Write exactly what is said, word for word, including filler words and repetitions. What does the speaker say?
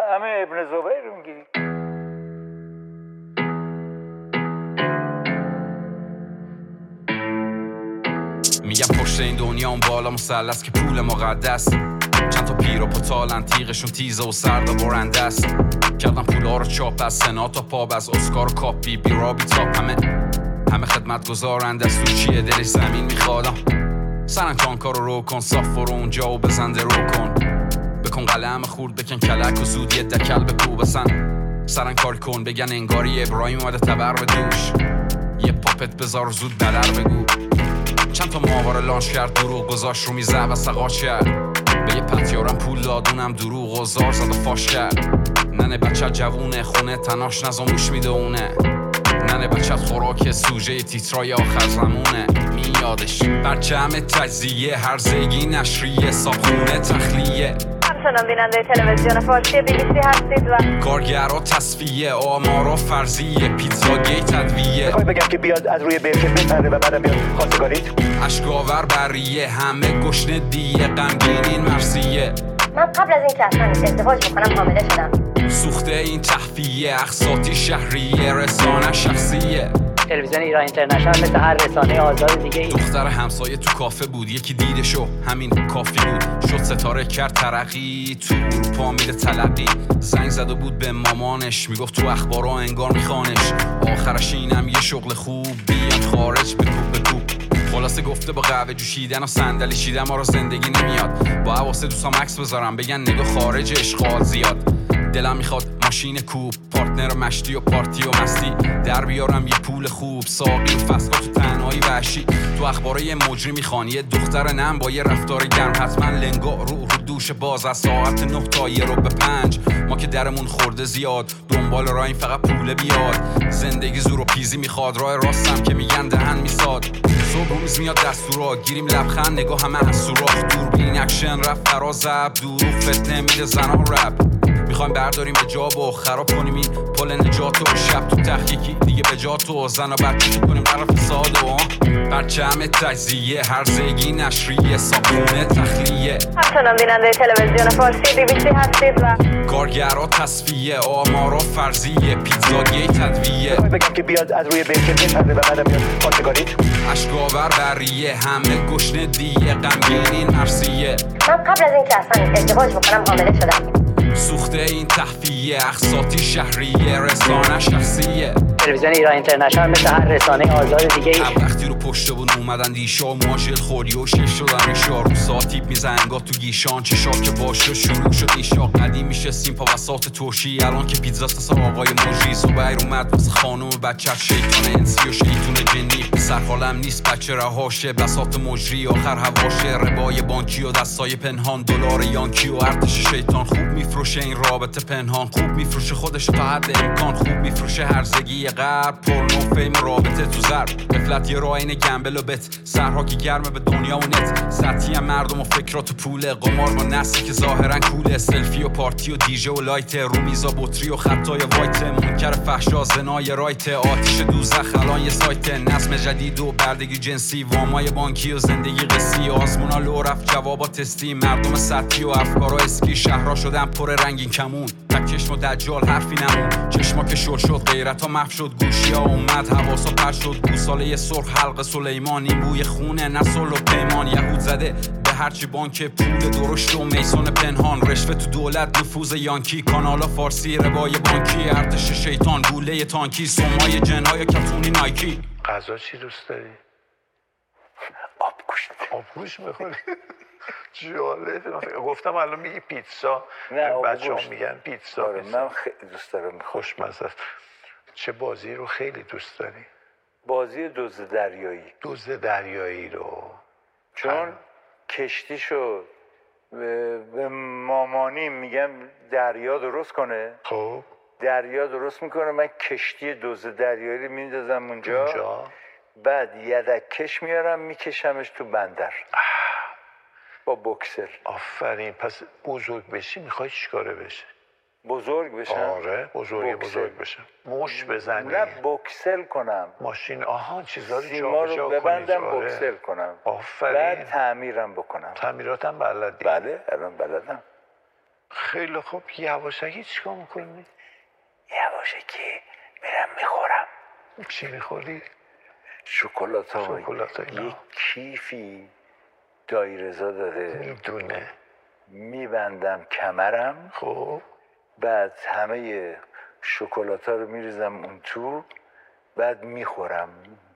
همه ابن زبیر رو میگیری. میگم پشت این دنیا اون بالا مثلث که پول مقدس، چند تا پیر و پتالن تیغشون تیزه و سرد و برنده است. کردم پولا رو چاپ از سنا تا پاب، از اسکار و کاپی بیرا بی تاپ، همه همه خدمت گذارن دستوچیه دلش زمین میخوادم. سرنگ کارو رو کن، صاف برو اونجا و بزنده رو کن، بکن قلم خورد بکن کلک و زود یه دکل بکو بسن. سرنگ کار کن بگن انگاری ابراهیم اومده تبر به دوش، یه پاپت بذار زود بلر بگو. چند تا ماهواره لانش کرد دروغ گذاشت رو میزه و سقاش کرد، به یه پتیارم پول دادونم دروغ و زار زد و فاش کرد. ننه بچه جوونه خونه تناش نزاموش میدونه، ننه بچه خوراک سوژه تیترای آخر زمونه. میادش برچم تجزیه هرزگی نشریه صابخونه تخلیه. همچنان بیننده تلویزیون فارسی بی بی سی هستید و کارگرها تصفیه آمارا فرضیه پیتزا گیت ادویه. میخوای بگم که بیاد از روی برکت بپره و بعدم بیاد خواستگاریت؟ اشکاور بریه همه گشنه دیه غمگینین مرسیه. من قبل از این که اصلا ازدواج بکنم حامله شدم. سوخته این تخفیه اقساطی شهریه رسانه شخصیه. تلویزیون ایران اینترنشنال مثل هر رسانه آزاد دیگه ای. دختر همسایه تو کافه بود یکی دیدشو همین کافی بود، شد ستاره کرد ترقی تو اروپا میره تلقی. زنگ زده بود به مامانش میگفت تو اخبارا انگار میخوانش، آخرش اینم یه شغل خوب بیان خارج بکوب بکوب. خلاصه گفته با قهوه جوشیدن و صندلی چیدن ما رو زندگی نمیاد، با واسه دوستام عکس بذارم بگن نگاه خارج اشغال زیاد. دلم میخواد ماشین کوب پارتنر مشتی و پارتی و مستی، در بیارم یه پول خوب ساقی و فسقا تو تنهایی وحشی. تو اخباره یه مجری میخوان یه دختر نم با یه رفتار گرم، حتما لنگا رو رو دوش باز از ساعت نه تا یه رو به پنج. ما که درمون خورده زیاد دنبال راه این فقط پول بیاد، زندگی زور و پیزی میخواد راه راستم که میگن دهن میساد. صبح روز میاد دستورات گیریم لبخند نگاه همه از سوراخ، دوربین اکشن رفت فراز زب دروغ فتنه میده زنان رپ. میخوایم برداریم اجاب و خراب کنیم این پل نجات و شب تو تحقیقی دیگه به جات و زن و بچه کنیم طرف ساده و برچم تجزیه هرزگی نشریه صابخونه تخلیه. همچنان بیننده تلویزیون فارسی بی بی سی هستید و کارگرها تصفیه آمارا فرضیه پیتزا گیت ادویه. میخوای بگم که بیاد از روی برکت بپره و بعدم بیاد خواستگاریت؟ اشکاور بریه همه گشنه دیه غمگینین مرسیه. من قبل از این که اصلا ازدواج بکنم حامله شدم. سوخته این تخفیه اقساطی شهریه رسانه شخصیه. تلویزیون ایران اینترنشنال مثل هر رسانه آزاد دیگه ای. هم وقتی رو پشت بون اومدن دیشا ماژل خوری و شش شدن ایشا رو ساتیب میزنگا تو گیشان چشا که باشه شروع شد ایشا. قدیم میشه سیمپا وسط ترشی الان که پیتزاست اصلا آقای مجری. صبح اومد واسه خانم بچه شیطان انسی و شیطون جنی، سر حالم نیست بچه رهاشه بساط مجری آخر هواشه. ربای بانکی و دستای پنهان دلار یانکی و ارتش شیطان خوب میفروشه این رابطه پنهان، خوب میفروشه خودش تا حد امکان، خوب میفروشه هرزگی غرب پرنو فیم رابطه تو ضرب. قفلت یه راین گمبل و بت سرها که گرمه به دنیا و نت، سطحی مردم و فکرات و پوله قمار با نسلی که ظاهرا کوله. سلفی و پارتی و دیجه و لایت رو میزا بطری و خطای وایت، منکر فحشا زنای رایت آتیش دوزخ الان یه سایت. نظم جدید و بردگی جنسی وامای بانکی و زندگی قصی، آزمونا لو رفت جوابا تستی، مردم سطحی و افکارا اسکی، شهرها شدن پر رنگین کمون، تک چشم و دجال حرفی نمون، چشما که شل شد غیرت ها محو شد، گوشی ها اومد حواسا پر شد، گوساله سرخ حلق سلیمان، این بوی خونه نسل و پیمان. یهود زده به هرچی بانک پول درشت و میسون پنهان، رشوه تو دولت نفوذ یانکی، کانالا فارسی ربای بانکی، ارتش شیطان گوله تانکی، سمای جنهای کتونی نایکی. غذا چی دوست داری؟ آبگوشت. آبگوشت میخوری؟ جالب. گفتم الان میگی پیتزا، نه بچه ها میگن پیتزا. آره من خیلی دوست دارم. خوشمزه است. چه بازی رو خیلی دوست داری؟ بازی دوز دریایی. دوز دریایی رو چون هم. کشتیشو به, به مامانی میگم دریا درست کنه، خب دریا درست میکنه، من کشتی دوز دریایی رو میندازم اونجا, اونجا. بعد یدک کش میارم میکشمش تو بندر با بوکسر. آفرین. پس بزرگ بشی میخوای چیکاره بشه؟ بزرگ بشم؟ آره بزرگ بوکسل. بزرگ بشم. موش بزنی؟ نه بوکسل کنم، ماشین آها چیزا رو سیما جابجا رو کنی. ببندم آره. بوکسل کنم، آفرین. بعد تعمیرم بکنم. تعمیراتم بلدی؟ بله الان بلدم. خیلی خوب. یواشکی چیکار میکنی؟ یواشکی میرم میخورم. چی میخوری؟ شکلات ها. شکلات اینا. یک کیفی دایرزا داده، میدونه. میبندم کمرم، خب بعد همه شکلات ها رو میریزم اون تو، بعد میخورم.